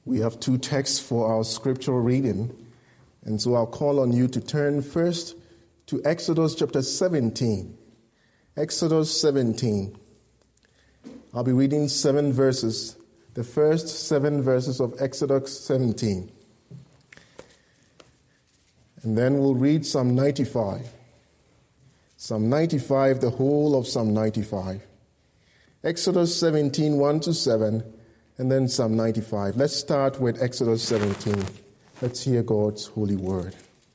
We have two texts for our scriptural reading, and so I'll call on you to turn first to Exodus chapter 17. Exodus 17. I'll be reading 7 verses, the first 7 verses of Exodus 17. And then we'll read Psalm 95. Psalm 95, the whole of Psalm 95. Exodus 17, 1 to 7, and then Psalm 95. Let's start with Exodus 17. Let's hear God's holy word.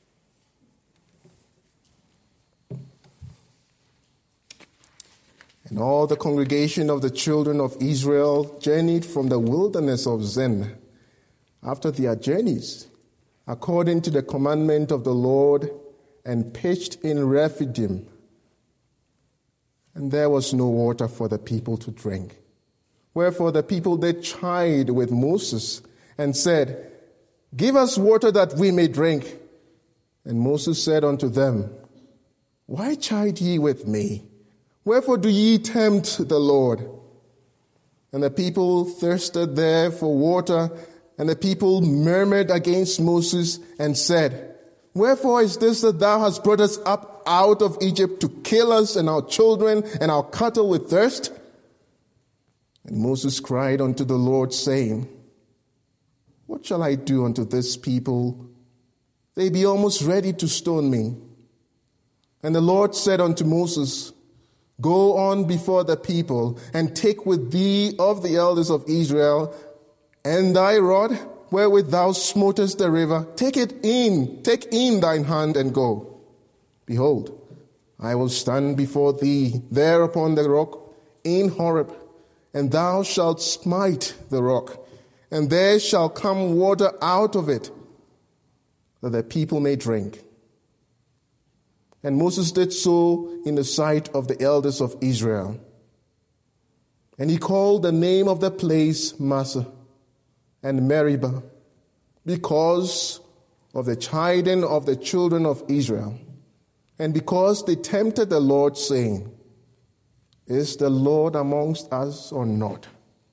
And all the congregation of the children of Israel journeyed from the wilderness of Zin after their journeys, according to the commandment of the Lord, and pitched in Rephidim. And there was no water for the people to drink. Wherefore the people did chide with Moses and said, Give us water that we may drink. And Moses said unto them, Why chide ye with me? Wherefore do ye tempt the Lord? And the people thirsted there for water, and the people murmured against Moses and said, Wherefore is this that thou hast brought us up out of Egypt to kill us and our children and our cattle with thirst? And Moses cried unto the Lord, saying, What shall I do unto this people? They be almost ready to stone me. And the Lord said unto Moses, Go on before the people, and take with thee of the elders of Israel, and thy rod, wherewith thou smotest the river, take in thine hand, and go. Behold, I will stand before thee there upon the rock in Horeb, and thou shalt smite the rock, and there shall come water out of it, that the people may drink. And Moses did so in the sight of the elders of Israel. And he called the name of the place Massah and Meribah, because of the chiding of the children of Israel, and because they tempted the Lord, saying, Is the Lord amongst us or not?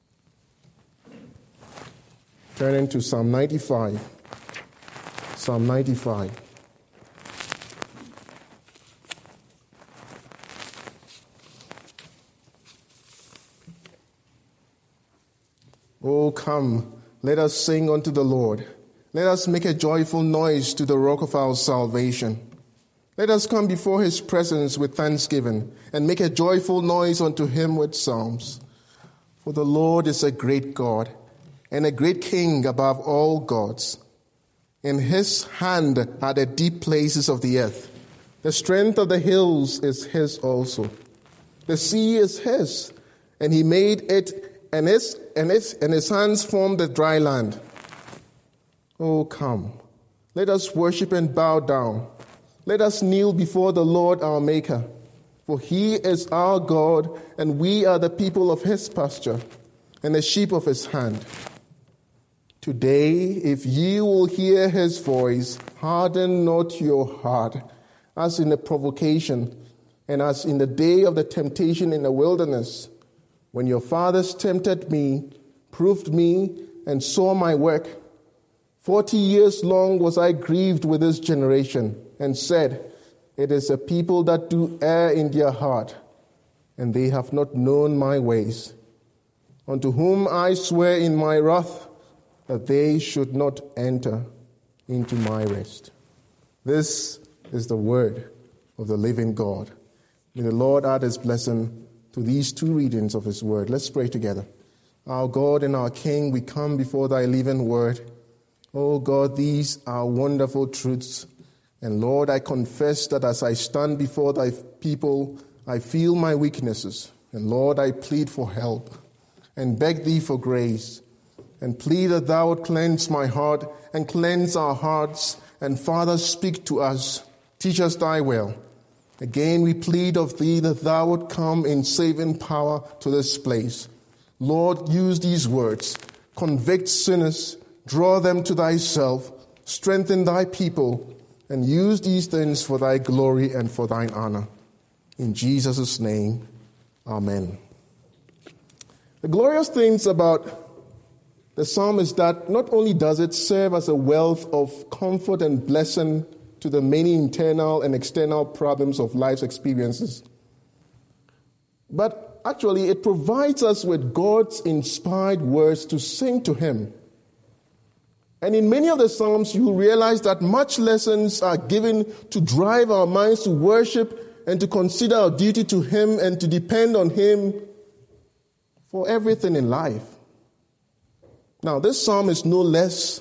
Turning to Psalm 95. Psalm 95. Oh, come, let us sing unto the Lord. Let us make a joyful noise to the rock of our salvation. Let us come before his presence with thanksgiving, and make a joyful noise unto him with psalms. For the Lord is a great God, and a great King above all gods. In his hand are the deep places of the earth. The strength of the hills is his also. The sea is his, and he made it, and his hands formed the dry land. Oh, come, let us worship and bow down. Let us kneel before the Lord our Maker. For he is our God, and we are the people of his pasture, and the sheep of his hand. Today, if ye will hear his voice, harden not your heart, as in the provocation, and as in the day of the temptation in the wilderness, when your fathers tempted me, proved me, and saw my work. 40 years long was I grieved with this generation, and said, It is a people that do err in their heart, and they have not known my ways, unto whom I swear in my wrath, that they should not enter into my rest. This is the word of the living God. May the Lord add his blessing to these two readings of his word. Let's pray together. Our God and our King, we come before thy living word. Oh God, these are wonderful truths. And Lord, I confess that as I stand before thy people, I feel my weaknesses. And Lord, I plead for help and beg thee for grace, and plead that thou would cleanse my heart and cleanse our hearts. And Father, speak to us. Teach us thy will. Again, we plead of thee that thou would come in saving power to this place. Lord, use these words. Convict sinners, draw them to thyself, strengthen thy people, and use these things for thy glory and for thine honor. In Jesus' name, amen. The glorious things about the psalm is that not only does it serve as a wealth of comfort and blessing to the many internal and external problems of life's experiences, but actually it provides us with God's inspired words to sing to Him. And in many of the psalms, you realize that much lessons are given to drive our minds to worship and to consider our duty to Him and to depend on Him for everything in life. Now, this psalm is no less.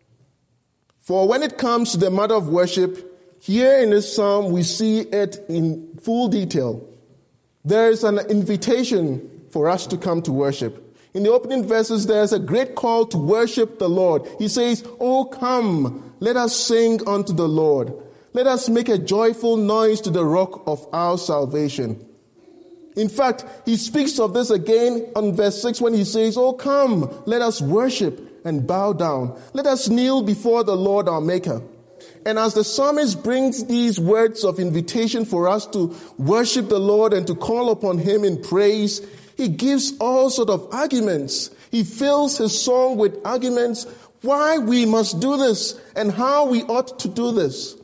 For when it comes to the matter of worship, here in this psalm we see it in full detail. There is an invitation for us to come to worship. In the opening verses, there's a great call to worship the Lord. He says, "Oh, come, let us sing unto the Lord. Let us make a joyful noise to the rock of our salvation." In fact, he speaks of this again on verse 6 when he says, "Oh, come, let us worship and bow down. Let us kneel before the Lord our Maker." And as the psalmist brings these words of invitation for us to worship the Lord and to call upon Him in praise, he gives all sorts of arguments. He fills his song with arguments why we must do this and how we ought to do this.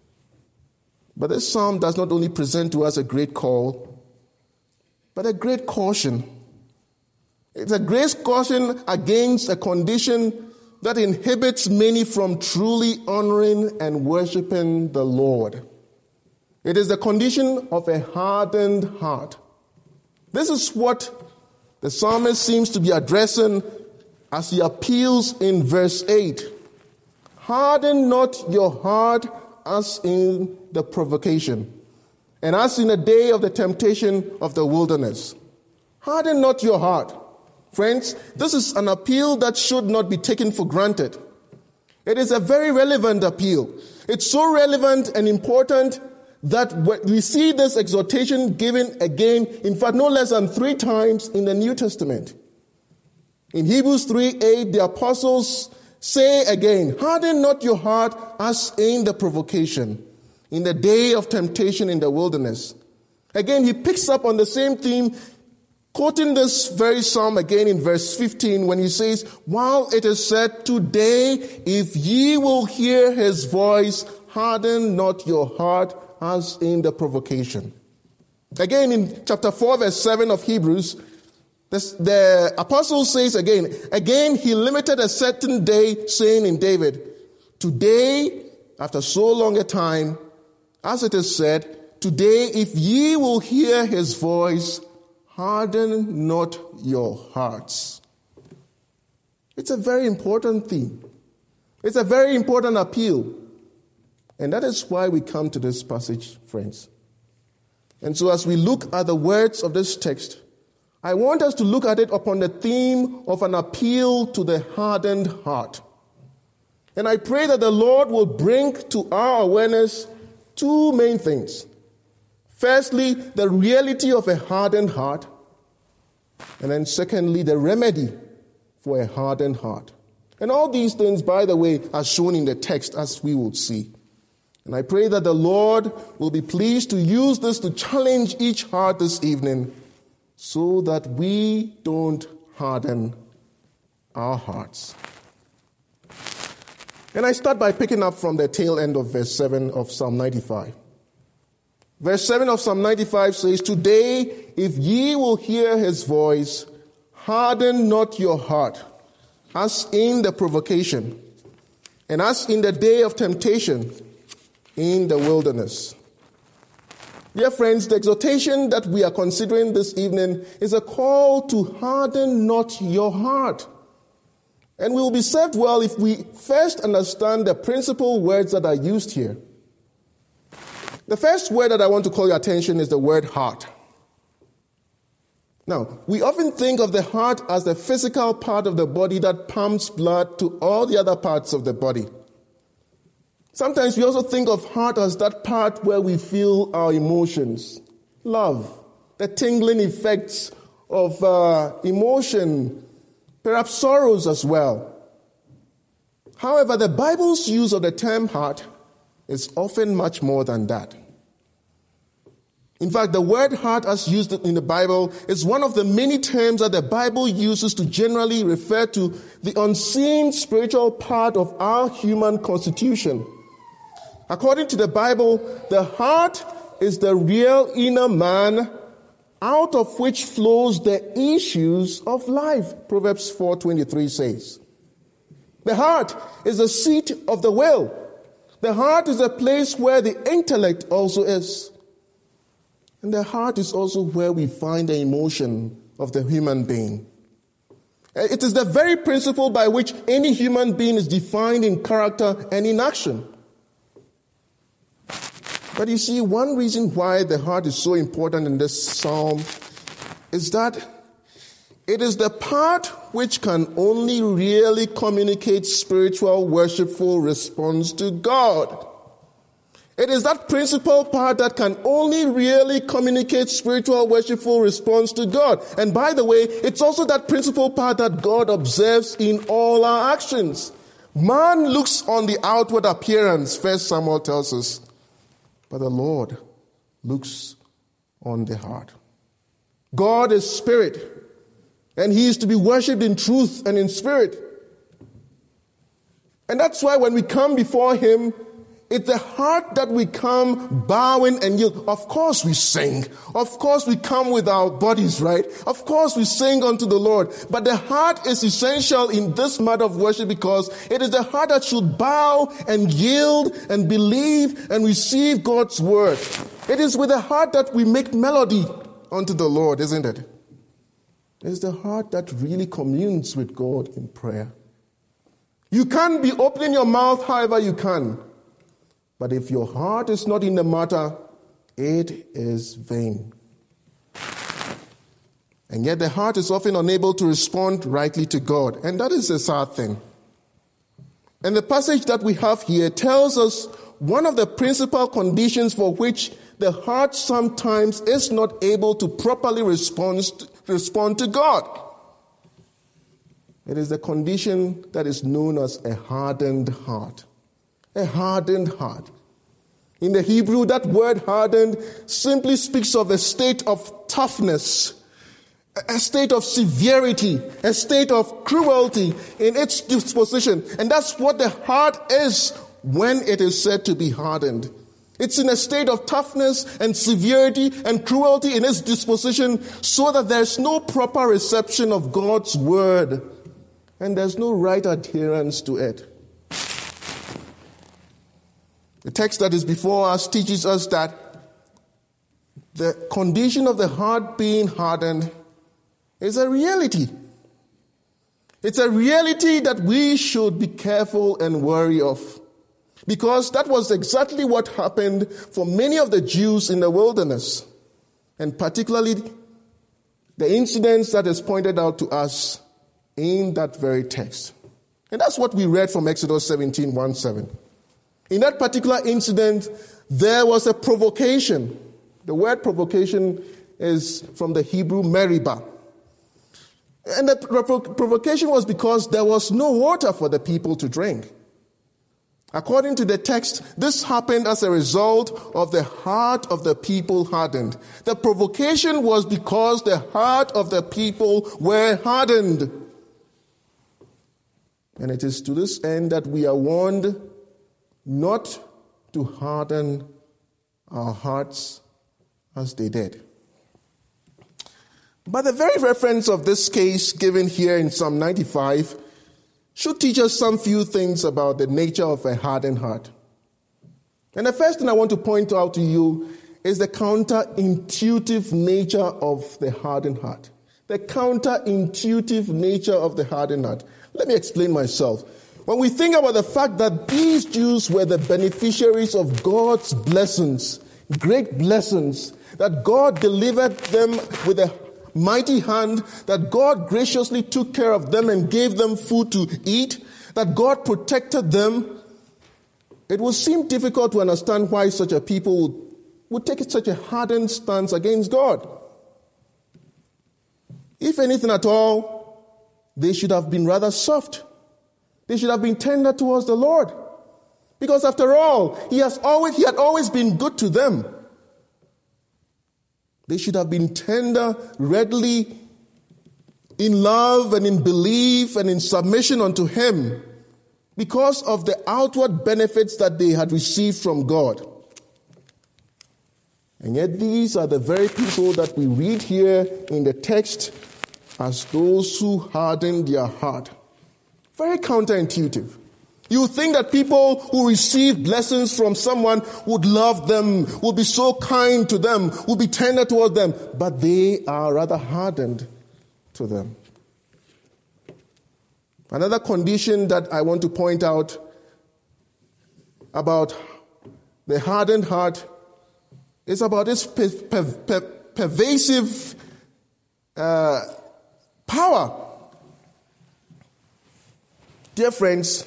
But this psalm does not only present to us a great call, but a great caution. It's a great caution against a condition that inhibits many from truly honoring and worshiping the Lord. It is the condition of a hardened heart. This is what the psalmist seems to be addressing as he appeals in verse 8. "Harden not your heart as in the provocation, and as in the day of the temptation of the wilderness." Harden not your heart. Friends, this is an appeal that should not be taken for granted. It is a very relevant appeal. It's so relevant and important that we see this exhortation given again, in fact, no less than 3 times in the New Testament. In Hebrews 3:8, the apostles say again, "Harden not your heart as in the provocation, in the day of temptation in the wilderness." Again, he picks up on the same theme, quoting this very psalm again in verse 15 when he says, "While it is said, today, if ye will hear his voice, harden not your heart as in the provocation." Again, in chapter 4, verse 7 of Hebrews, the apostle says again, he limited a certain day, saying in David, "Today, after so long a time, as it is said, today, if ye will hear his voice, harden not your hearts." It's a very important theme. It's a very important appeal. And that is why we come to this passage, friends. And so as we look at the words of this text, I want us to look at it upon the theme of an appeal to the hardened heart. And I pray that the Lord will bring to our awareness 2 main things. Firstly, the reality of a hardened heart. And then secondly, the remedy for a hardened heart. And all these things, by the way, are shown in the text as we will see. And I pray that the Lord will be pleased to use this to challenge each heart this evening so that we don't harden our hearts. And I start by picking up from the tail end of verse 7 of Psalm 95. Verse 7 of Psalm 95 says, "Today, if ye will hear his voice, harden not your heart, as in the provocation, and as in the day of temptation in the wilderness." Dear friends, the exhortation that we are considering this evening is a call to harden not your heart. And we will be served well if we first understand the principal words that are used here. The first word that I want to call your attention is the word heart. Now, we often think of the heart as the physical part of the body that pumps blood to all the other parts of the body. Sometimes we also think of heart as that part where we feel our emotions, love, the tingling effects of emotion, perhaps sorrows as well. However, the Bible's use of the term heart is often much more than that. In fact, the word heart as used in the Bible is one of the many terms that the Bible uses to generally refer to the unseen spiritual part of our human constitution. According to the Bible, the heart is the real inner man out of which flows the issues of life. Proverbs 4:23 says. The heart is the seat of the will. The heart is a place where the intellect also is. And the heart is also where we find the emotion of the human being. It is the very principle by which any human being is defined in character and in action. But you see, one reason why the heart is so important in this psalm is that it is the part which can only really communicate spiritual, worshipful response to God. It is that principal part that can only really communicate spiritual, worshipful response to God. And by the way, it's also that principal part that God observes in all our actions. Man looks on the outward appearance, 1 Samuel tells us, but the Lord looks on the heart. God is spirit, and he is to be worshipped in truth and in spirit. And that's why when we come before him, it's the heart that we come bowing and yield. Of course we sing. Of course we come with our bodies, right? Of course we sing unto the Lord. But the heart is essential in this matter of worship because it is the heart that should bow and yield and believe and receive God's word. It is with the heart that we make melody unto the Lord, isn't it? It is the heart that really communes with God in prayer. You can't be opening your mouth however you can. But if your heart is not in the matter, it is vain. And yet the heart is often unable to respond rightly to God. And that is a sad thing. And the passage that we have here tells us one of the principal conditions for which the heart sometimes is not able to properly respond to God. It is the condition that is known as a hardened heart. A hardened heart. In the Hebrew, that word hardened simply speaks of a state of toughness, a state of severity, a state of cruelty in its disposition. And that's what the heart is when it is said to be hardened. It's in a state of toughness and severity and cruelty in its disposition so that there's no proper reception of God's word and there's no right adherence to it. The text that is before us teaches us that the condition of the heart being hardened is a reality. It's a reality that we should be careful and wary of. Because that was exactly what happened for many of the Jews in the wilderness. And particularly the incidents that is pointed out to us in that very text. And that's what we read from Exodus 17, 1-7. In that particular incident, there was a provocation. The word provocation is from the Hebrew meribah. And the provocation was because there was no water for the people to drink. According to the text, this happened as a result of the heart of the people hardened. The provocation was because the heart of the people were hardened. And it is to this end that we are warned not to harden our hearts as they did. But the very reference of this case given here in Psalm 95 should teach us some few things about the nature of a hardened heart. And the first thing I want to point out to you is the counterintuitive nature of the hardened heart. The counterintuitive nature of the hardened heart. Let me explain myself. When we think about the fact that these Jews were the beneficiaries of God's blessings, great blessings, that God delivered them with a mighty hand, that God graciously took care of them and gave them food to eat, that God protected them, it would seem difficult to understand why such a people would take such a hardened stance against God. If anything at all, they should have been rather soft. They should have been tender towards the Lord. Because after all, he had always been good to them. They should have been tender, readily in love and in belief and in submission unto him because of the outward benefits that they had received from God. And yet these are the very people that we read here in the text as those who hardened their heart. Very counterintuitive. You think that people who receive blessings from someone would love them, would be so kind to them, would be tender toward them, but they are rather hardened to them. Another condition that I want to point out about the hardened heart is about its pervasive power. Dear friends,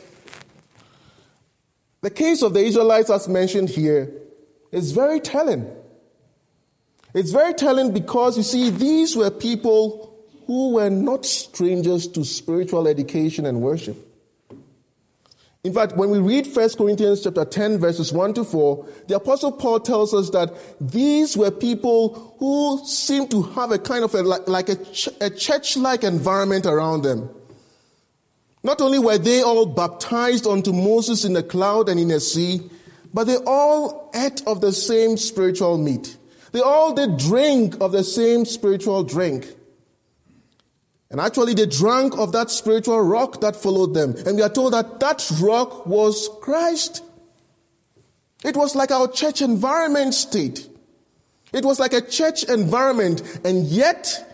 the case of the Israelites as mentioned here is very telling. It's very telling because, you see, these were people who were not strangers to spiritual education and worship. In fact, when we read 1 Corinthians chapter 10, verses 1 to 4, the Apostle Paul tells us that these were people who seemed to have a kind of a church-like environment around them. Not only were they all baptized unto Moses in the cloud and in the sea, but they all ate of the same spiritual meat. They all did drink of the same spiritual drink. And actually they drank of that spiritual rock that followed them. And we are told that that rock was Christ. It was like our church environment state. It was like a church environment. And yet,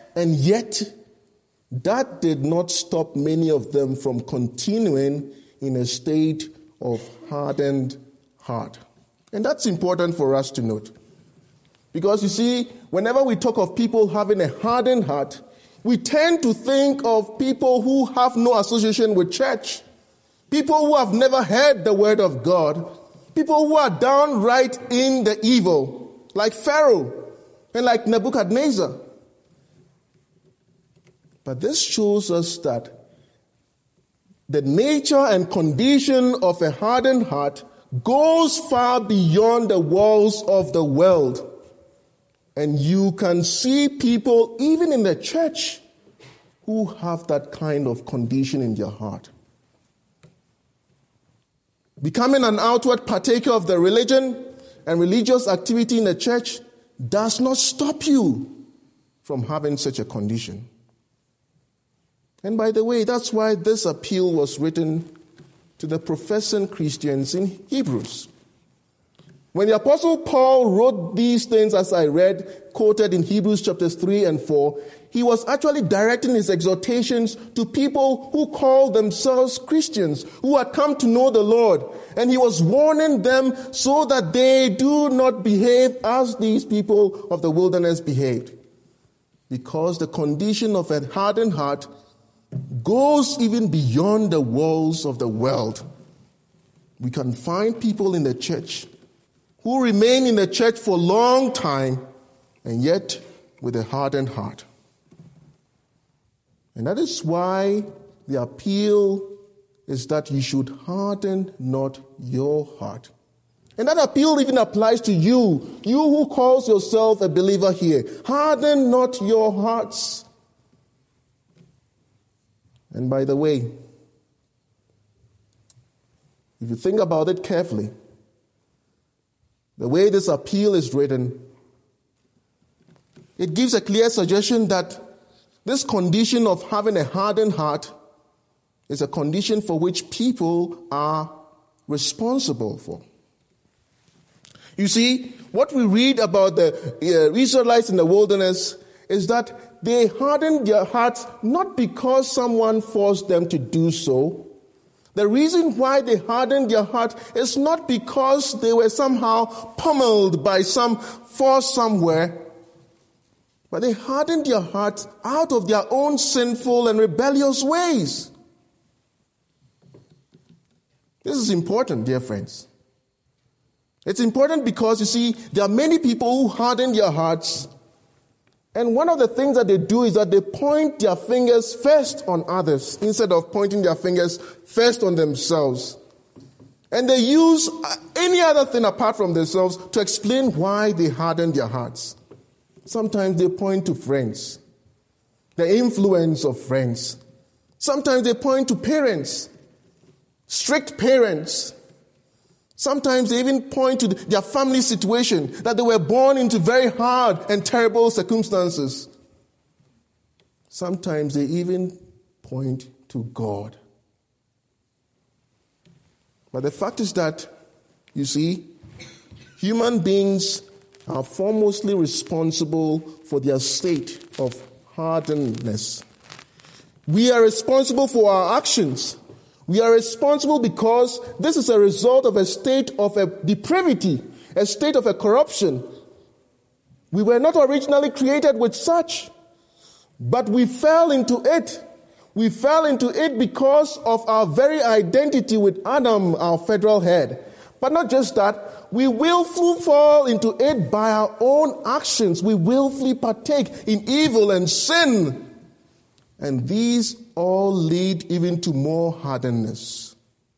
that did not stop many of them from continuing in a state of hardened heart. And that's important for us to note. Because you see, whenever we talk of people having a hardened heart, we tend to think of people who have no association with church, people who have never heard the word of God, people who are downright in the evil, like Pharaoh and like Nebuchadnezzar. But this shows us that the nature and condition of a hardened heart goes far beyond the walls of the world. And you can see people, even in the church, who have that kind of condition in their heart. Becoming an outward partaker of the religion and religious activity in the church does not stop you from having such a condition. And by the way, that's why this appeal was written to the professing Christians in Hebrews. When the Apostle Paul wrote these things, as I read, quoted in Hebrews chapters 3 and 4, he was actually directing his exhortations to people who called themselves Christians, who had come to know the Lord. And he was warning them so that they do not behave as these people of the wilderness behaved. Because the condition of a hardened heart goes even beyond the walls of the world. We can find people in the church who remain in the church for a long time and yet with a hardened heart. And that is why the appeal is that you should harden not your heart. And that appeal even applies to you who calls yourself a believer here. Harden not your hearts. And by the way, if you think about it carefully, the way this appeal is written, it gives a clear suggestion that this condition of having a hardened heart is a condition for which people are responsible for. You see, what we read about the Israelites in the wilderness is that they hardened their hearts not because someone forced them to do so. The reason why they hardened their heart is not because they were somehow pummeled by some force somewhere, but they hardened their hearts out of their own sinful and rebellious ways. This is important, dear friends. It's important because, you see, there are many people who harden their hearts, and one of the things that they do is that they point their fingers first on others instead of pointing their fingers first on themselves. And they use any other thing apart from themselves to explain why they harden their hearts. Sometimes they point to friends, the influence of friends. Sometimes they point to parents, strict parents. Sometimes they even point to their family situation, that they were born into very hard and terrible circumstances. Sometimes they even point to God. But the fact is that, you see, human beings are foremostly responsible for their state of hardness. We are responsible for our actions. We are responsible because this is a result of a state of a depravity, a state of a corruption. We were not originally created with such, but we fell into it. We fell into it because of our very identity with Adam, our federal head. But not just that, we willfully fall into it by our own actions. We willfully partake in evil and sin. And these all lead even to more hardness.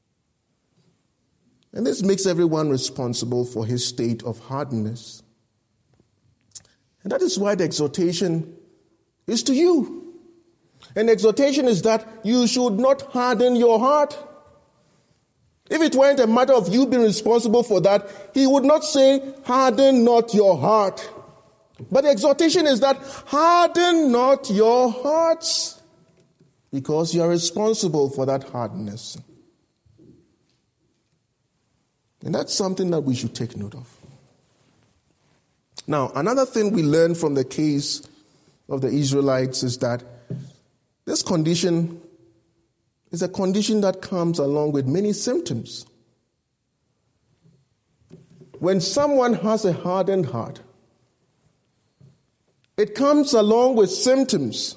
And this makes everyone responsible for his state of hardness. And that is why the exhortation is to you. And the exhortation is that you should not harden your heart. If it weren't a matter of you being responsible for that, he would not say, harden not your heart. But the exhortation is that harden not your hearts, because you are responsible for that hardness. And that's something that we should take note of. Now, another thing we learn from the case of the Israelites is that this condition is a condition that comes along with many symptoms. When someone has a hardened heart, it comes along with symptoms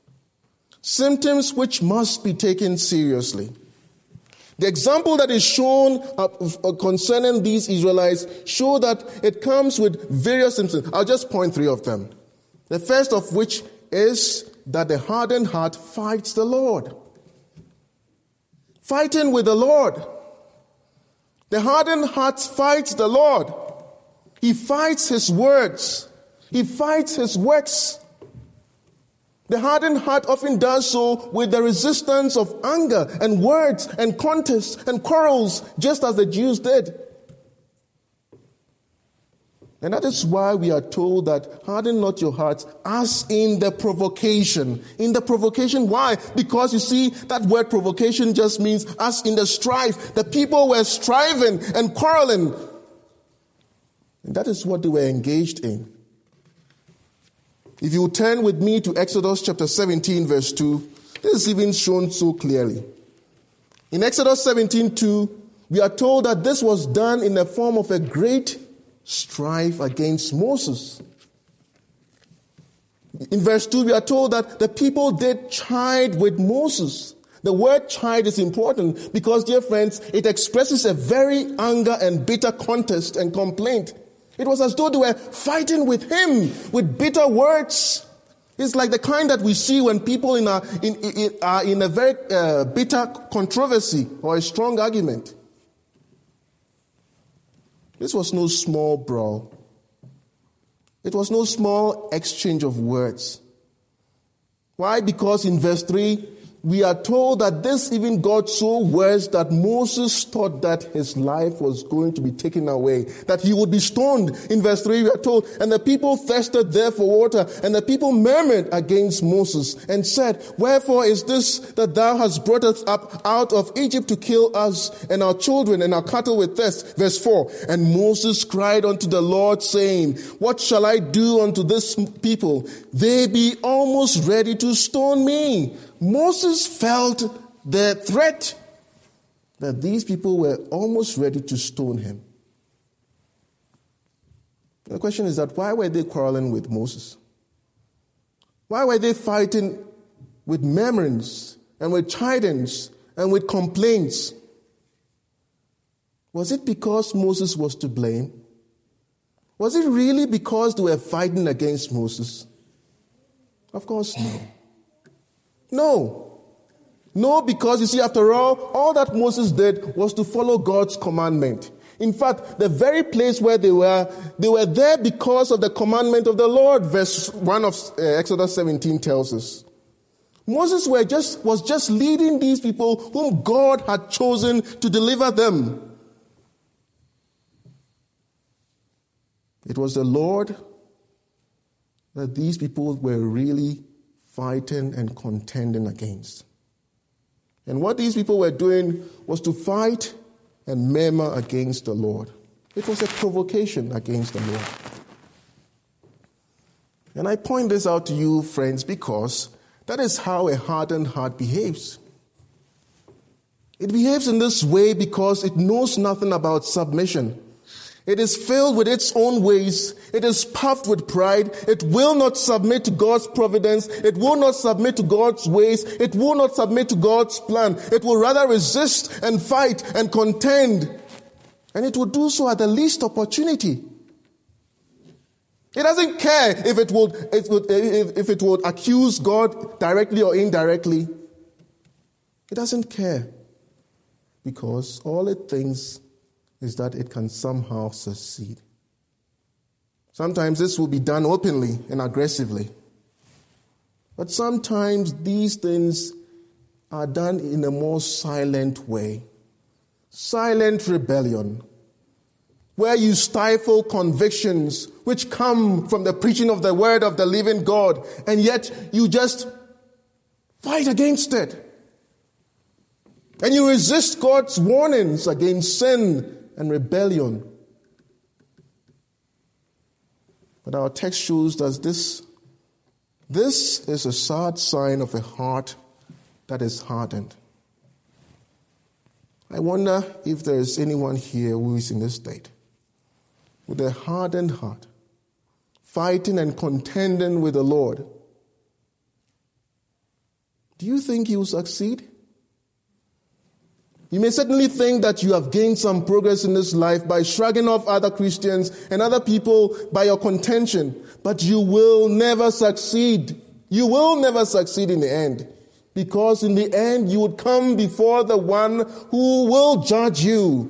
which must be taken seriously. The example that is shown concerning these Israelites show that it comes with various symptoms. I'll just point three of them. The first of which is that the hardened heart fights the Lord. Fighting with the Lord. The hardened heart fights the Lord. He fights his words. He fights his works. The hardened heart often does so with the resistance of anger and words and contests and quarrels, just as the Jews did. And that is why we are told that harden not your hearts as in the provocation. In the provocation, why? Because you see, that word provocation just means as in the strife. The people were striving and quarreling. And that is what they were engaged in. If you turn with me to Exodus chapter 17, verse 2, this is even shown so clearly. In Exodus 17:2, we are told that this was done in the form of a great strife against Moses. In verse 2, we are told that the people did chide with Moses. The word chide is important because, dear friends, it expresses a very anger and bitter contest and complaint. It was as though they were fighting with him with bitter words. It's like the kind that we see when people are in a very bitter controversy or a strong argument. This was no small brawl. It was no small exchange of words. Why? Because in verse 3, we are told that this even got so worse that Moses thought that his life was going to be taken away, that he would be stoned. In verse 3, we are told, and the people thirsted there for water, and the people murmured against Moses and said, wherefore is this that thou hast brought us up out of Egypt to kill us and our children and our cattle with thirst? Verse 4, and Moses cried unto the Lord, saying, what shall I do unto this people? They be almost ready to stone me. Moses felt the threat that these people were almost ready to stone him. The question is that why were they quarreling with Moses? Why were they fighting with murmurings and with chidings and with complaints? Was it because Moses was to blame? Was it really because they were fighting against Moses? Of course, no. No, because you see, after all that Moses did was to follow God's commandment. In fact, the very place where they were there because of the commandment of the Lord. Verse 1 of Exodus 17 tells us. Moses was just leading these people whom God had chosen to deliver them. It was the Lord that these people were really fighting and contending against. And what these people were doing was to fight and murmur against the Lord. It was a provocation against the Lord. And I point this out to you, friends, because that is how a hardened heart behaves. It behaves in this way because it knows nothing about submission. It is filled with its own ways. It is puffed with pride. It will not submit to God's providence. It will not submit to God's ways. It will not submit to God's plan. It will rather resist and fight and contend. And it will do so at the least opportunity. It doesn't care if it would accuse God directly or indirectly. It doesn't care. Because all it thinks is that it can somehow succeed. Sometimes this will be done openly and aggressively. But sometimes these things are done in a more silent way. Silent rebellion, where you stifle convictions which come from the preaching of the word of the living God, and yet you just fight against it. And you resist God's warnings against sin and rebellion. But our text shows that this is a sad sign of a heart that is hardened. I wonder if there is anyone here who is in this state, with a hardened heart, fighting and contending with the Lord. Do you think you will succeed? You may certainly think that you have gained some progress in this life by shrugging off other Christians and other people by your contention, but you will never succeed. You will never succeed in the end, because in the end you would come before the one who will judge you.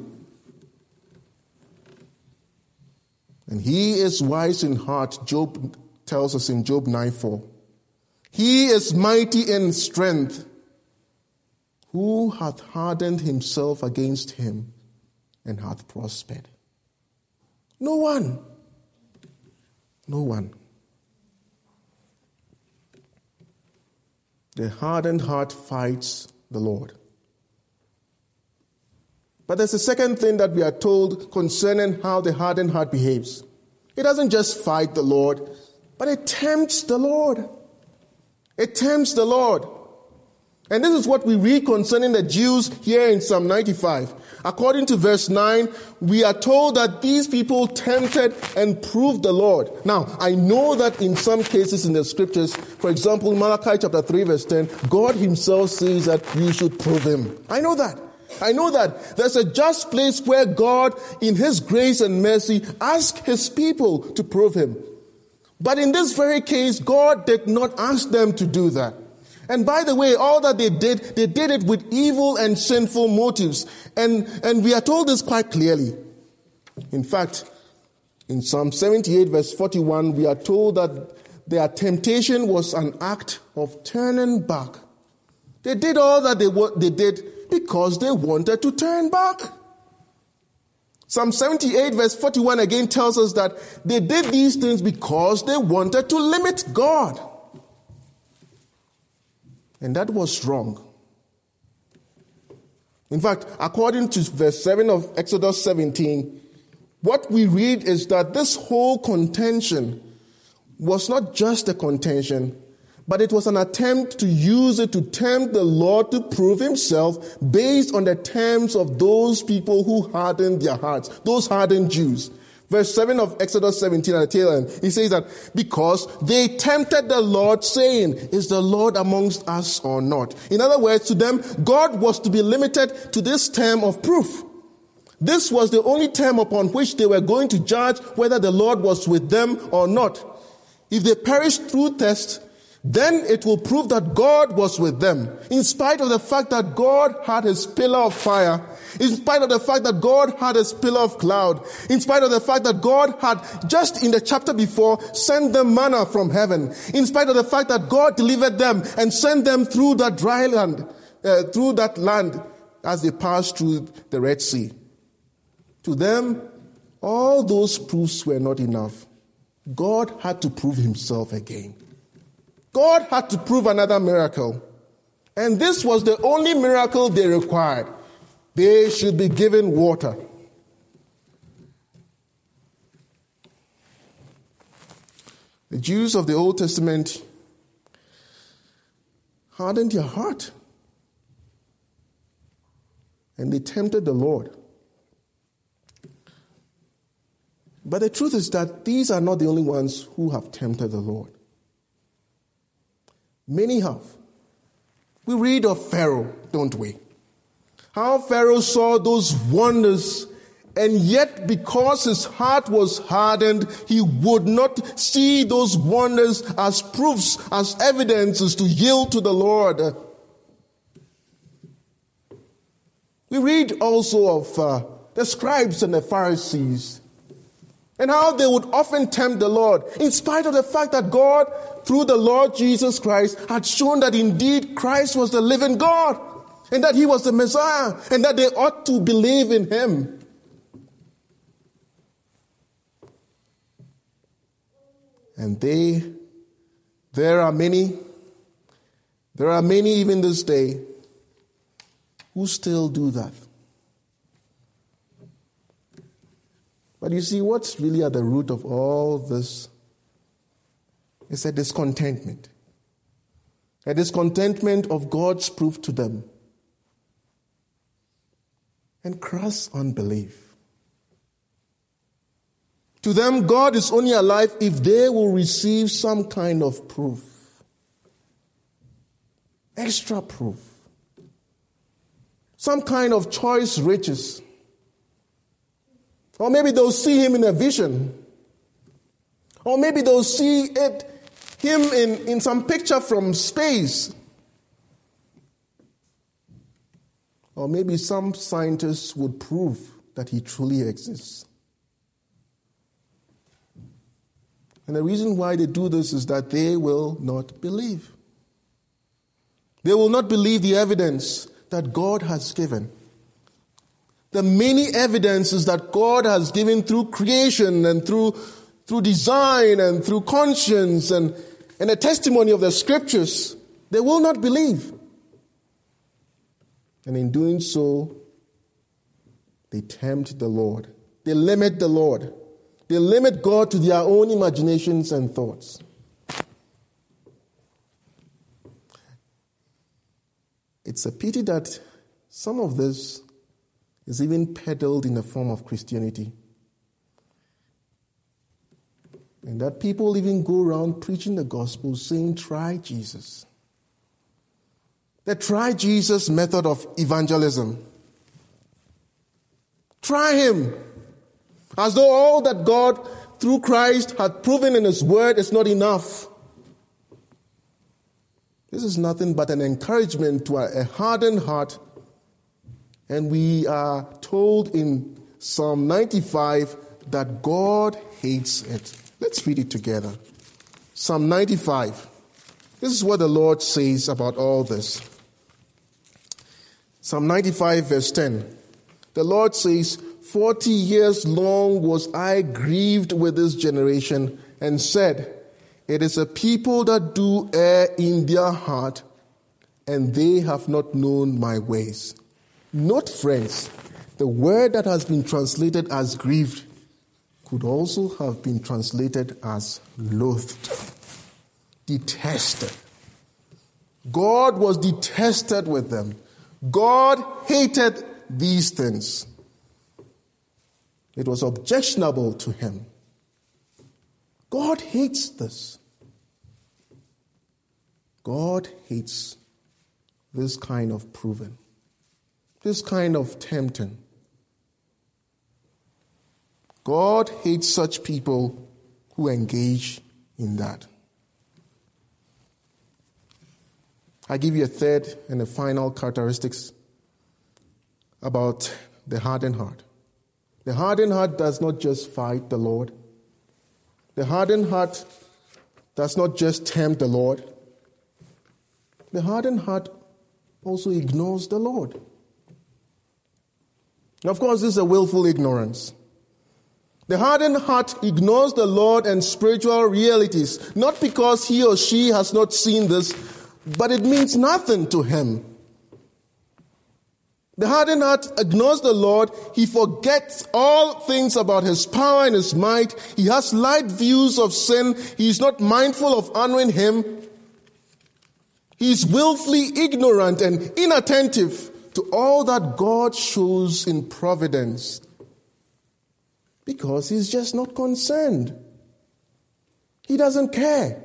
And he is wise in heart, Job tells us in Job 9:4. He is mighty in strength. Who hath hardened himself against him and hath prospered? No one. No one. The hardened heart fights the Lord. But there's a second thing that we are told concerning how the hardened heart behaves. It doesn't just fight the Lord, but it tempts the Lord. It tempts the Lord. And this is what we read concerning the Jews here in Psalm 95. According to verse 9, we are told that these people tempted and proved the Lord. Now, I know that in some cases in the scriptures, for example, in Malachi chapter 3 verse 10, God himself says that you should prove him. I know that. There's a just place where God, in his grace and mercy, asks his people to prove him. But in this very case, God did not ask them to do that. And by the way, all that they did it with evil and sinful motives. And we are told this quite clearly. In fact, in Psalm 78 verse 41, we are told that their temptation was an act of turning back. They did all that they did because they wanted to turn back. Psalm 78 verse 41 again tells us that they did these things because they wanted to limit God. And that was wrong. In fact, according to verse 7 of Exodus 17, what we read is that this whole contention was not just a contention, but it was an attempt to use it to tempt the Lord to prove himself based on the terms of those people who hardened their hearts, those hardened Jews. Verse 7 of Exodus 17 at the tail end, he says that because they tempted the Lord saying, is the Lord amongst us or not? In other words, to them, God was to be limited to this term of proof. This was the only term upon which they were going to judge whether the Lord was with them or not. If they perished through test, then it will prove that God was with them, in spite of the fact that God had his pillar of fire, in spite of the fact that God had his pillar of cloud, in spite of the fact that God had, just in the chapter before, sent them manna from heaven, in spite of the fact that God delivered them and sent them through that dry land, through that land as they passed through the Red Sea. To them, all those proofs were not enough. God had to prove himself again. God had to prove another miracle. And this was the only miracle they required. They should be given water. The Jews of the Old Testament hardened their heart. And they tempted the Lord. But the truth is that these are not the only ones who have tempted the Lord. Many have. We read of Pharaoh, don't we? How Pharaoh saw those wonders, and yet because his heart was hardened, he would not see those wonders as proofs, as evidences to yield to the Lord. We read also of the scribes and the Pharisees, and how they would often tempt the Lord, in spite of the fact that God, through the Lord Jesus Christ, had shown that indeed Christ was the living God, and that he was the Messiah, and that they ought to believe in him. And there are many even this day, who still do that. But you see, what's really at the root of all this is a discontentment. A discontentment of God's proof to them. And crass unbelief. To them, God is only alive if they will receive some kind of proof. Extra proof. Some kind of choice riches. Or maybe they'll see him in a vision. Or maybe they'll see him in some picture from space. Or maybe some scientists would prove that he truly exists. And the reason why they do this is that they will not believe. They will not believe the evidence that God has given. The many evidences that God has given through creation and through design and through conscience and the testimony of the scriptures, they will not believe. And in doing so, they tempt the Lord. They limit the Lord. They limit God to their own imaginations and thoughts. It's a pity that some of this is even peddled in the form of Christianity. And that people even go around preaching the gospel saying, try Jesus. The try Jesus method of evangelism. Try him. As though all that God through Christ had proven in his word is not enough. This is nothing but an encouragement to a hardened heart. And we are told in Psalm 95 that God hates it. Let's read it together. Psalm 95. This is what the Lord says about all this. Psalm 95 verse 10. The Lord says, 40 years long was I grieved with this generation and said, it is a people that do err in their heart, and they have not known my ways. Note, friends, the word that has been translated as grieved could also have been translated as loathed, detested. God was detested with them. God hated these things. It was objectionable to him. God hates this. God hates this kind of proving, this kind of tempting. God hates such people who engage in that. I give you a third and a final characteristics about the hardened heart. The hardened heart does not just fight the Lord. The hardened heart does not just tempt the Lord. The hardened heart also ignores the Lord. Of course, this is a willful ignorance. The hardened heart ignores the Lord and spiritual realities, not because he or she has not seen this, but it means nothing to him. The hardened heart ignores the Lord. He forgets all things about his power and his might. He has light views of sin. He is not mindful of honoring him. He is willfully ignorant and inattentive to all that God shows in providence, because he's just not concerned. He doesn't care.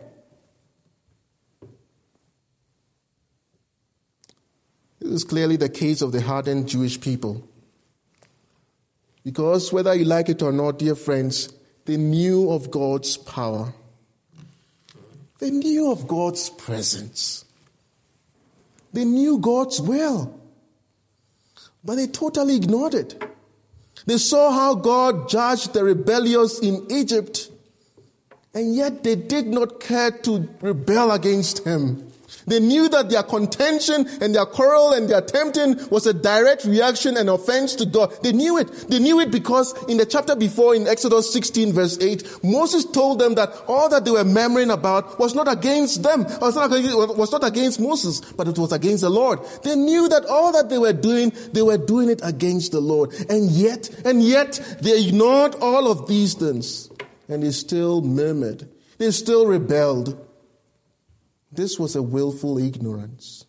This is clearly the case of the hardened Jewish people. Because whether you like it or not, dear friends, they knew of God's power. They knew of God's presence. They knew God's will. But they totally ignored it. They saw how God judged the rebellious in Egypt, and yet they did not care to rebel against him. They knew that their contention and their quarrel and their tempting was a direct reaction and offense to God. They knew it. They knew it because in the chapter before, in Exodus 16 verse 8, Moses told them that all that they were murmuring about was not against them, was not against Moses, but it was against the Lord. They knew that all that they were doing it against the Lord. And yet, they ignored all of these things. And they still murmured. They still rebelled. This was a willful ignorance.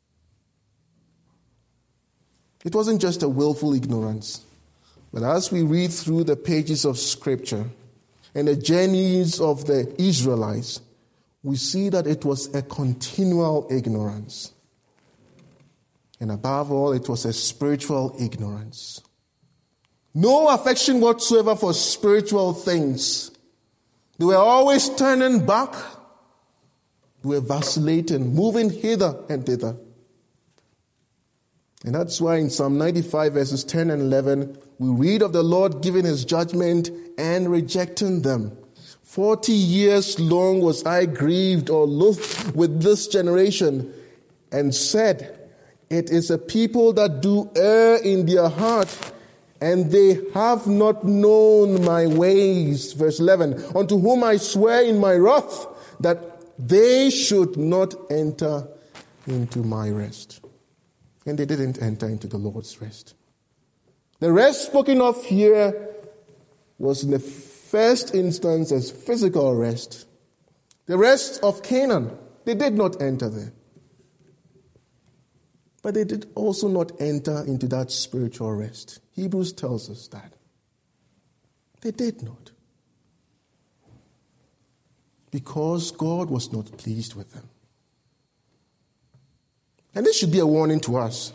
It wasn't just a willful ignorance, but as we read through the pages of Scripture and the journeys of the Israelites, we see that it was a continual ignorance. And above all, it was a spiritual ignorance. No affection whatsoever for spiritual things. They were always turning back. Were vacillating, moving hither and thither. And that's why in Psalm 95 verses 10 and 11, we read of the Lord giving his judgment and rejecting them. 40 years long was I grieved or loathed with this generation, and said, it is a people that do err in their heart, and they have not known my ways. Verse 11, unto whom I swear in my wrath that they should not enter into my rest. And they didn't enter into the Lord's rest. The rest spoken of here was in the first instance as physical rest. The rest of Canaan, they did not enter there. But they did also not enter into that spiritual rest. Hebrews tells us that. They did not. Because God was not pleased with them. And this should be a warning to us.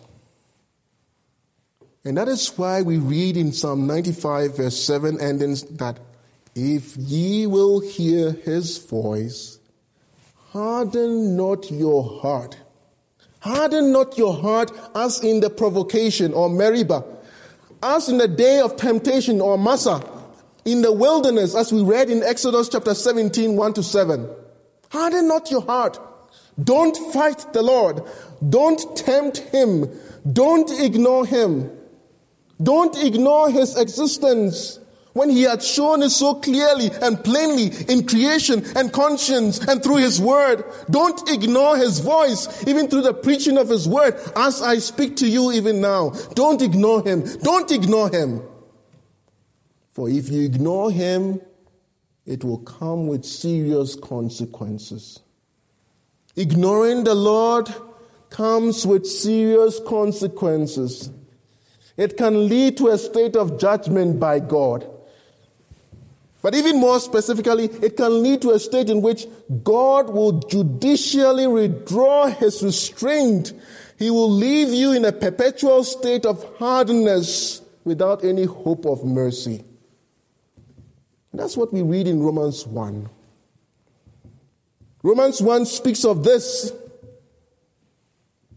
And that is why we read in Psalm 95 verse 7 endings that if ye will hear his voice, harden not your heart. Harden not your heart as in the provocation or Meribah, as in the day of temptation or Massah, in the wilderness, as we read in Exodus chapter 17, 1-7. Harden not your heart. Don't fight the Lord. Don't tempt him. Don't ignore him. Don't ignore his existence when he had shown it so clearly and plainly in creation and conscience and through his word. Don't ignore his voice, even through the preaching of his word, as I speak to you even now. Don't ignore him. Don't ignore him. For if you ignore him, it will come with serious consequences. Ignoring the Lord comes with serious consequences. It can lead to a state of judgment by God. But even more specifically, it can lead to a state in which God will judicially withdraw his restraint. He will leave you in a perpetual state of hardness without any hope of mercy. And that's what we read in Romans 1. Romans 1 speaks of this.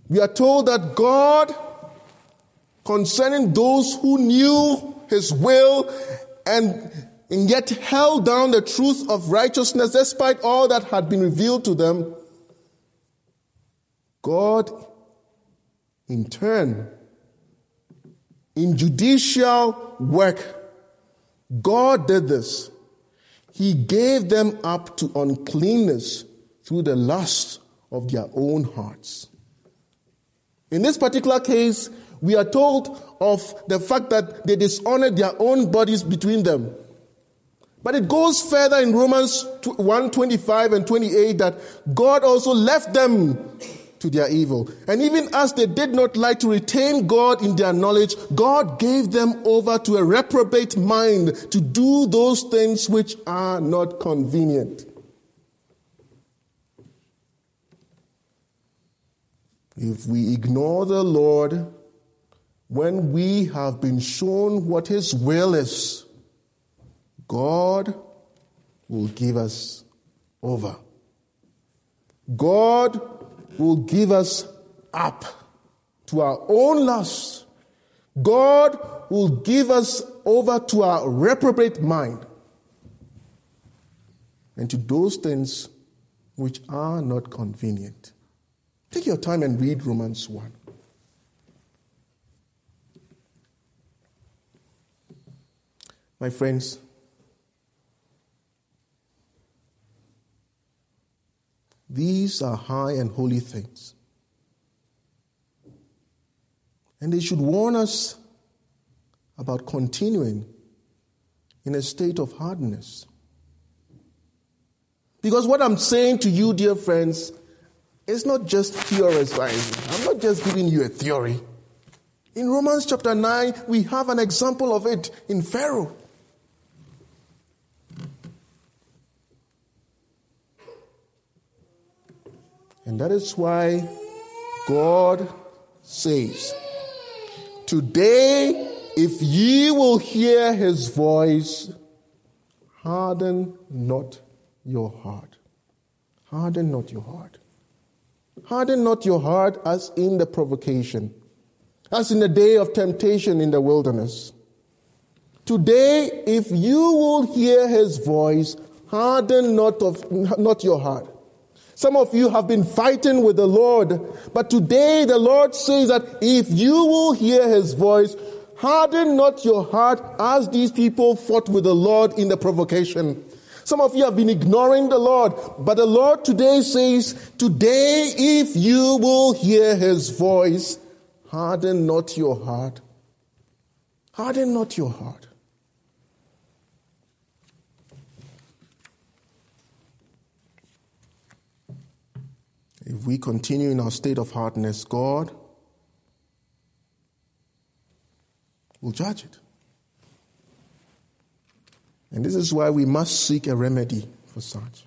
We are told that God, concerning those who knew his will and yet held down the truth of righteousness despite all that had been revealed to them, God, in turn, in judicial work, God did this. He gave them up to uncleanness through the lust of their own hearts. In this particular case, we are told of the fact that they dishonored their own bodies between them. But it goes further in Romans 1:25 and 28 that God also left them to their evil. And even as they did not like to retain God in their knowledge, God gave them over to a reprobate mind to do those things which are not convenient. If we ignore the Lord when we have been shown what his will is, God will give us over. God will give us up to our own lusts. God will give us over to our reprobate mind and to those things which are not convenient. Take your time and read Romans 1. My friends, these are high and holy things. And they should warn us about continuing in a state of hardness. Because what I'm saying to you, dear friends, is not just theorizing. I'm not just giving you a theory. In Romans chapter 9, we have an example of it in Pharaoh. And that is why God says, today, if ye will hear his voice, harden not your heart. Harden not your heart. Harden not your heart as in the provocation, as in the day of temptation in the wilderness. Today, if you will hear his voice, harden not your heart. Some of you have been fighting with the Lord, but today the Lord says that if you will hear his voice, harden not your heart as these people fought with the Lord in the provocation. Some of you have been ignoring the Lord, but the Lord today says, today if you will hear his voice, harden not your heart. Harden not your heart. If we continue in our state of hardness, God will judge it. And this is why we must seek a remedy for such.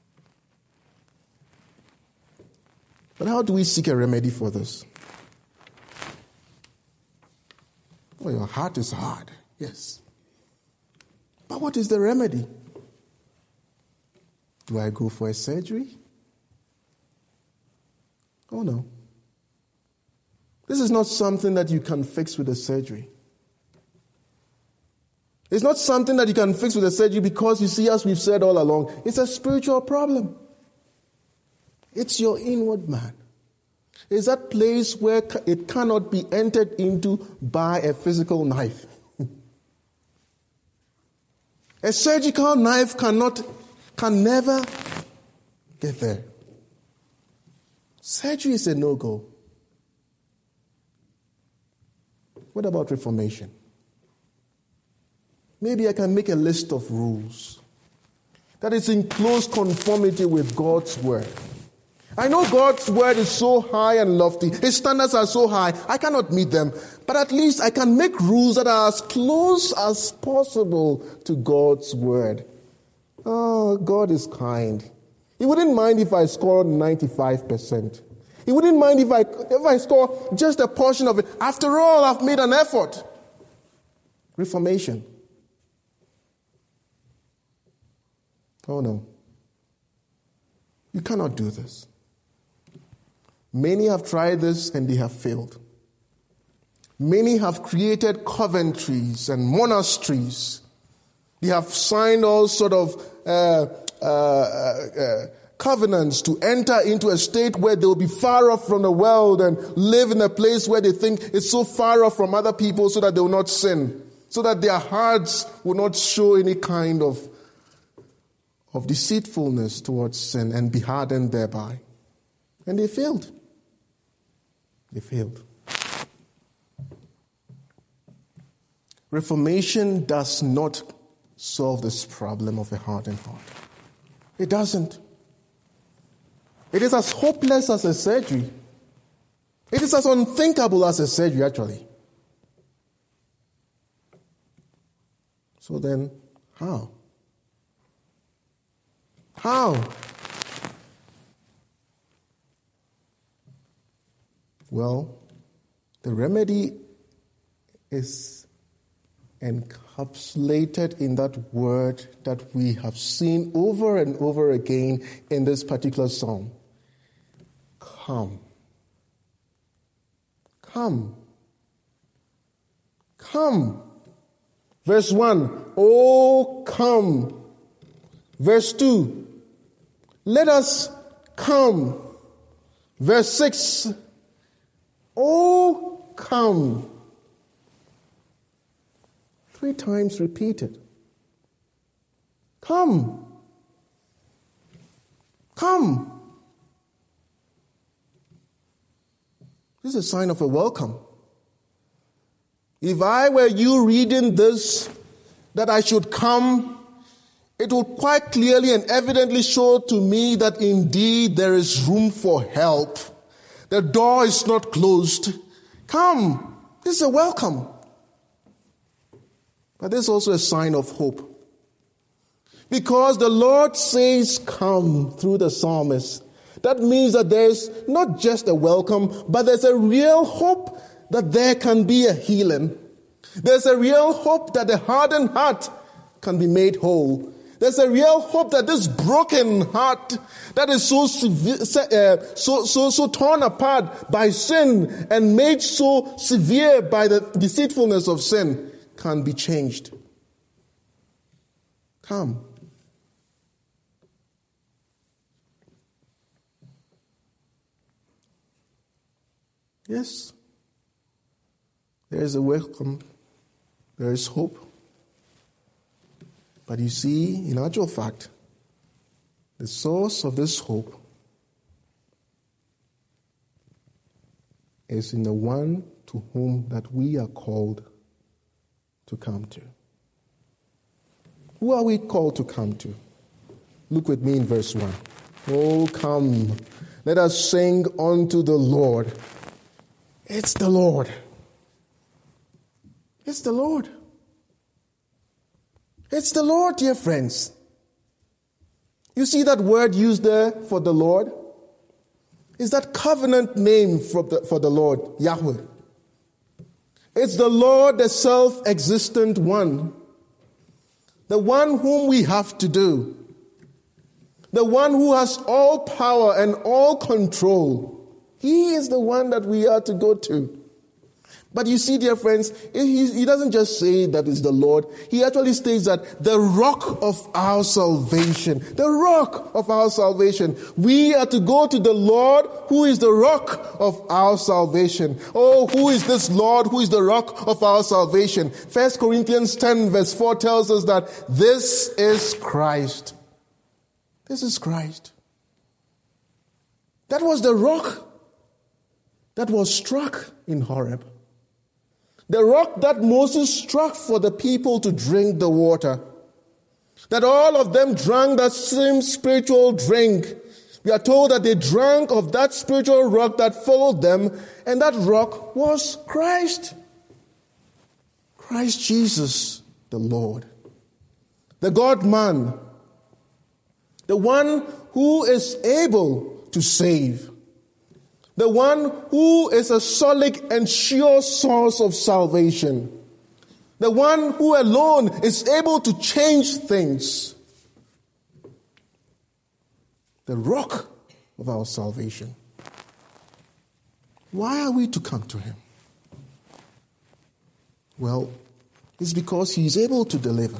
But how do we seek a remedy for this? Well, your heart is hard, yes. But what is the remedy? Do I go for a surgery? Oh no. This is not something that you can fix with a surgery. It's not something that you can fix with a surgery because, you see, as we've said all along, it's a spiritual problem. It's your inward man. It's that place where it cannot be entered into by a physical knife. A surgical knife can never get there. Surgery is a no-go. What about reformation? Maybe I can make a list of rules that is in close conformity with God's word. I know God's word is so high and lofty. His standards are so high. I cannot meet them. But at least I can make rules that are as close as possible to God's word. Oh, God is kind. He wouldn't mind if I scored 95%. He wouldn't mind if I score just a portion of it. After all, I've made an effort. Reformation. Oh no. You cannot do this. Many have tried this and they have failed. Many have created coventries and monasteries. They have signed all sort of covenants to enter into a state where they'll be far off from the world and live in a place where they think it's so far off from other people so that they will not sin, so that their hearts will not show any kind of deceitfulness towards sin and be hardened thereby. And they failed. They failed. Reformation does not solve this problem of a hardened heart. It doesn't. It is as hopeless as a surgery. It is as unthinkable as a surgery, actually. So then, how? How? Well, the remedy is encapsulated in that word that we have seen over and over again in this particular psalm. Come. Come. Come. Verse 1, oh, come. Verse 2, let us come. Verse 6, oh, come. 3 times repeated. Come. Come. This is a sign of a welcome. If I were you reading this, that I should come, it would quite clearly and evidently show to me that indeed there is room for help. The door is not closed. Come. This is a welcome. But this is also a sign of hope. Because the Lord says come through the psalmist. That means that there's not just a welcome, but there's a real hope that there can be a healing. There's a real hope that the hardened heart can be made whole. There's a real hope that this broken heart that is so torn apart by sin and made so severe by the deceitfulness of sin can be changed. Come. Yes, there is a welcome, there is hope. But you see, in actual fact, the source of this hope is in the one to whom that we are called to come to. Who are we called to come to? Look with me in verse 1. Oh, come, let us sing unto the Lord. It's the Lord. It's the Lord. It's the Lord, dear friends. You see that word used there for the Lord? Is that covenant name for the Lord, Yahweh. It's the Lord, the self-existent one. The one whom we have to do. The one who has all power and all control. He is the one that we are to go to. But you see, dear friends, he doesn't just say that it's the Lord. He actually states that the rock of our salvation. The rock of our salvation. We are to go to the Lord who is the rock of our salvation. Oh, who is this Lord who is the rock of our salvation? 1 Corinthians 10 verse 4 tells us that this is Christ. This is Christ. That was the rock that was struck in Horeb. The rock that Moses struck for the people to drink the water. That all of them drank that same spiritual drink. We are told that they drank of that spiritual rock that followed them, and that rock was Christ. Christ Jesus, the Lord. The God-man. The one who is able to save. The one who is a solid and sure source of salvation. The one who alone is able to change things. The rock of our salvation. Why are we to come to him? Well, it's because he is able to deliver.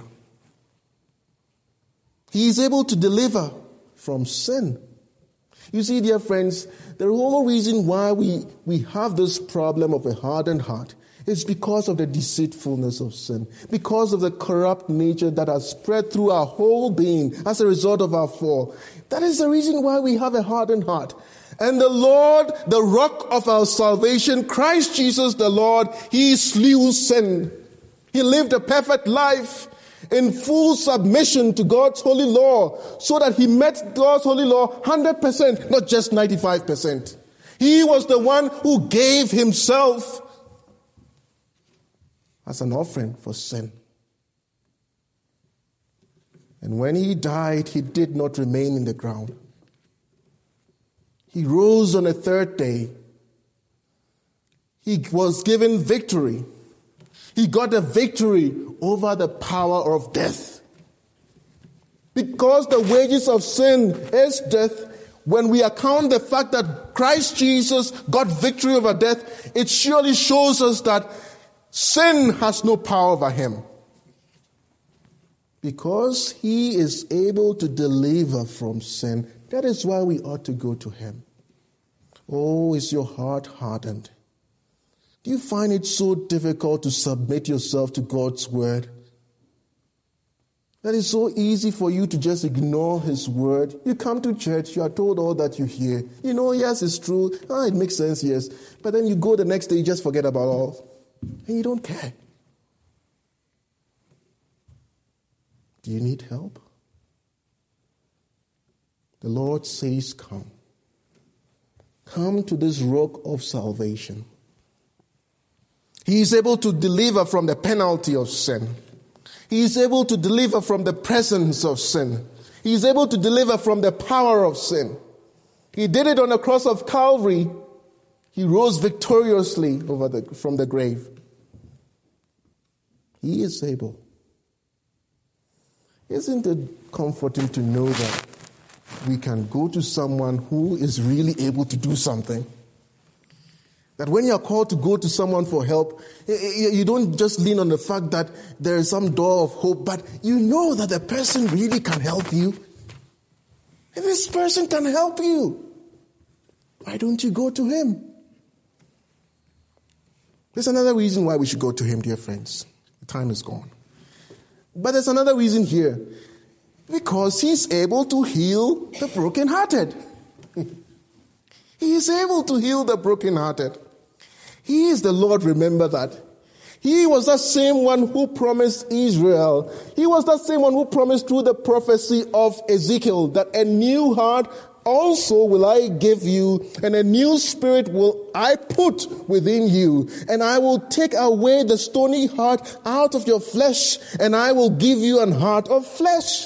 He is able to deliver from sin. You see, dear friends, the whole reason why we have this problem of a hardened heart is because of the deceitfulness of sin, because of the corrupt nature that has spread through our whole being as a result of our fall. That is the reason why we have a hardened heart. And the Lord, the rock of our salvation, Christ Jesus the Lord, he slew sin. He lived a perfect life in full submission to God's holy law, so that he met God's holy law 100%, not just 95%. He was the one who gave himself as an offering for sin. And when he died, he did not remain in the ground. He rose on the third day. He was given victory. He got a victory over the power of death. Because the wages of sin is death, when we account the fact that Christ Jesus got victory over death, it surely shows us that sin has no power over him. Because he is able to deliver from sin, that is why we ought to go to him. Oh, is your heart hardened? Do you find it so difficult to submit yourself to God's word? That it's so easy for you to just ignore his word. You come to church, you are told all that you hear. You know, yes, it's true. It makes sense, yes. But then you go the next day, you just forget about all. And you don't care. Do you need help? The Lord says, come. Come to this rock of salvation. He is able to deliver from the penalty of sin. He is able to deliver from the presence of sin. He is able to deliver from the power of sin. He did it on the cross of Calvary. He rose victoriously from the grave. He is able. Isn't it comforting to know that we can go to someone who is really able to do something? That when you are called to go to someone for help, you don't just lean on the fact that there is some door of hope, but you know that the person really can help you. And this person can help you. Why don't you go to him? There's another reason why we should go to him, dear friends. The time is gone. But there's another reason here. Because he's able to heal the brokenhearted. He is able to heal the brokenhearted. He is the Lord, remember that. He was the same one who promised Israel. He was the same one who promised through the prophecy of Ezekiel that a new heart also will I give you, and a new spirit will I put within you, and I will take away the stony heart out of your flesh, and I will give you an heart of flesh.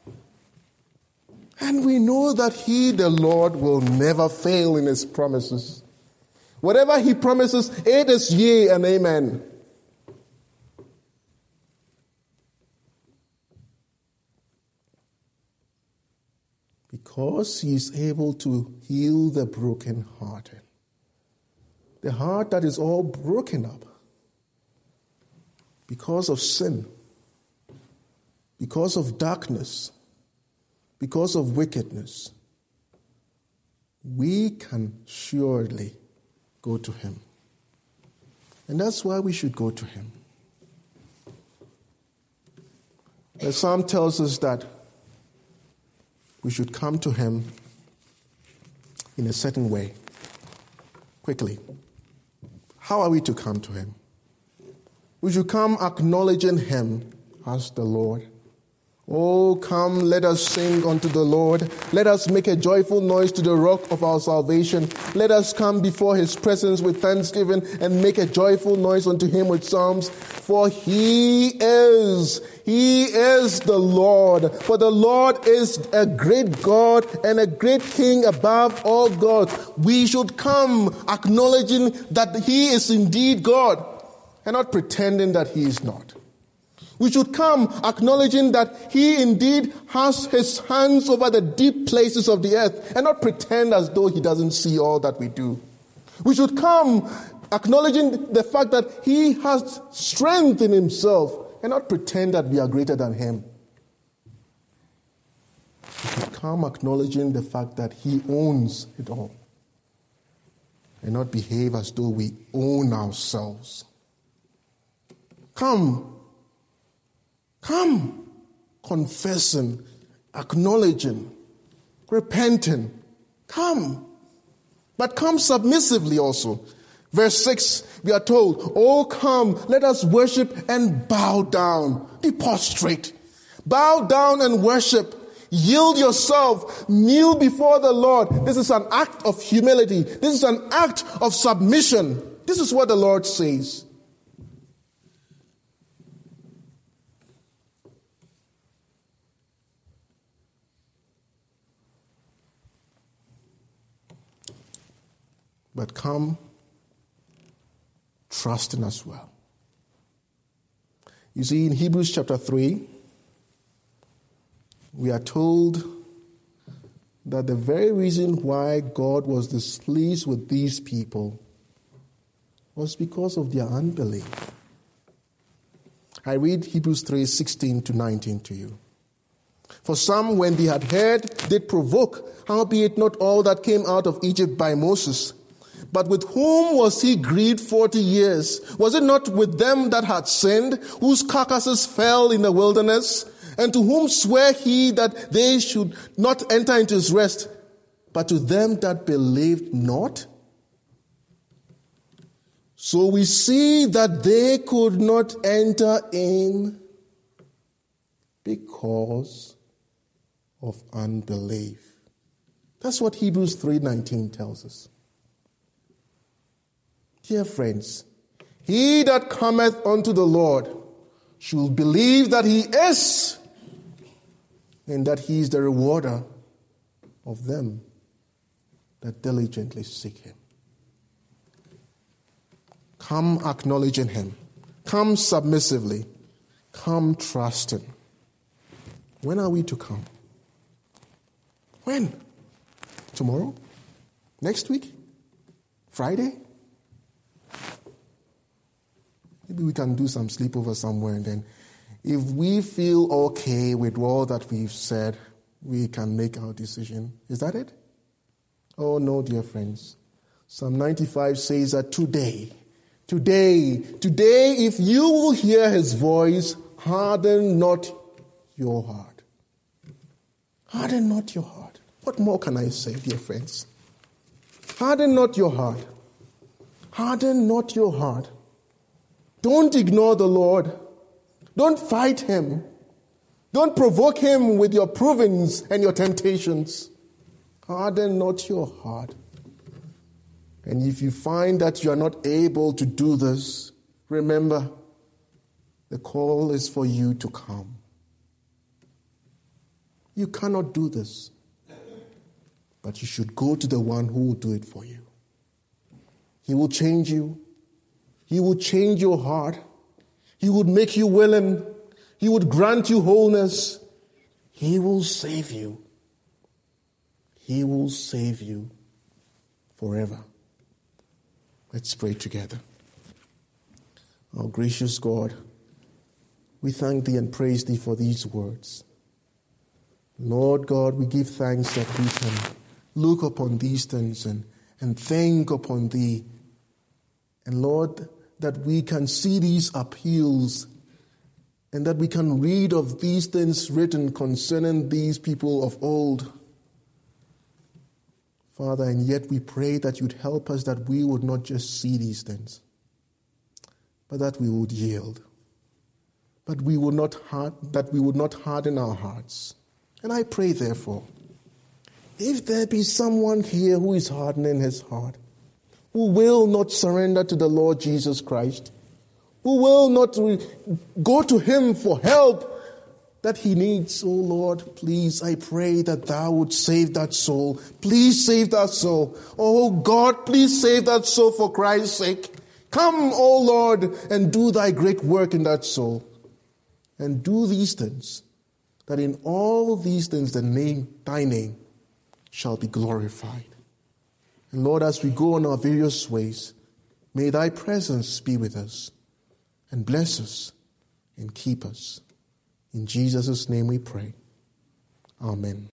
And we know that he, the Lord, will never fail in his promises. Whatever he promises, it is yea and amen. Because he is able to heal the brokenhearted. The heart that is all broken up because of sin, because of darkness, because of wickedness. We can surely go to him. And that's why we should go to him. The psalm tells us that we should come to him in a certain way. Quickly. How are we to come to him? We should come acknowledging him as the Lord. Oh, come, let us sing unto the Lord. Let us make a joyful noise to the rock of our salvation. Let us come before his presence with thanksgiving and make a joyful noise unto him with psalms. For he is the Lord. For the Lord is a great God and a great King above all gods. We should come acknowledging that he is indeed God and not pretending that he is not. We should come acknowledging that he indeed has his hands over the deep places of the earth and not pretend as though he doesn't see all that we do. We should come acknowledging the fact that he has strength in himself and not pretend that we are greater than him. We should come acknowledging the fact that he owns it all and not behave as though we own ourselves. Come, confessing, acknowledging, repenting. Come. But come submissively also. Verse 6, we are told, "Oh, come, let us worship and bow down." Be prostrate. Bow down and worship. Yield yourself. Kneel before the Lord. This is an act of humility. This is an act of submission. This is what the Lord says. But come trusting as well. You see, in Hebrews chapter 3, we are told that the very reason why God was displeased with these people was because of their unbelief. I read Hebrews 3:16 to 19 to you. "For some, when they had heard, did provoke, howbeit not all that came out of Egypt by Moses. But with whom was he grieved 40 years? Was it not with them that had sinned, whose carcasses fell in the wilderness? And to whom sware he that they should not enter into his rest, but to them that believed not? So we see that they could not enter in because of unbelief." That's what Hebrews 3:19 tells us. Dear friends, he that cometh unto the Lord should believe that he is, and that he is the rewarder of them that diligently seek him. Come acknowledging him. Come submissively. Come trusting. When are we to come? When? Tomorrow? Next week? Friday? Maybe we can do some sleepover somewhere, and then if we feel okay with all that we've said, we can make our decision. Is that it? Oh no, dear friends. Psalm 95 says that today, if you will hear his voice, harden not your heart. Harden not your heart. What more can I say, dear friends? Harden not your heart. Harden not your heart. Don't ignore the Lord. Don't fight him. Don't provoke him with your provings and your temptations. Harden not your heart. And if you find that you are not able to do this, remember, the call is for you to come. You cannot do this, but you should go to the one who will do it for you. He will change you. He will change your heart. He would make you willing. He would grant you wholeness. He will save you. He will save you forever. Let's pray together. Our gracious God, we thank thee and praise thee for these words. Lord God, we give thanks that we can look upon these things and think upon thee. And Lord, that we can see these appeals and that we can read of these things written concerning these people of old. Father, and yet we pray that you'd help us that we would not just see these things, but that we would yield. But we would not harden our hearts. And I pray, therefore, if there be someone here who is hardening his heart, who will not surrender to the Lord Jesus Christ, who will not go to him for help that he needs, oh Lord, please, I pray that thou would save that soul. Please save that soul. Oh God, please save that soul for Christ's sake. Come, oh Lord, and do thy great work in that soul. And do these things, that in all these things thy name shall be glorified. And Lord, as we go on our various ways, may thy presence be with us and bless us and keep us. In Jesus' name we pray. Amen.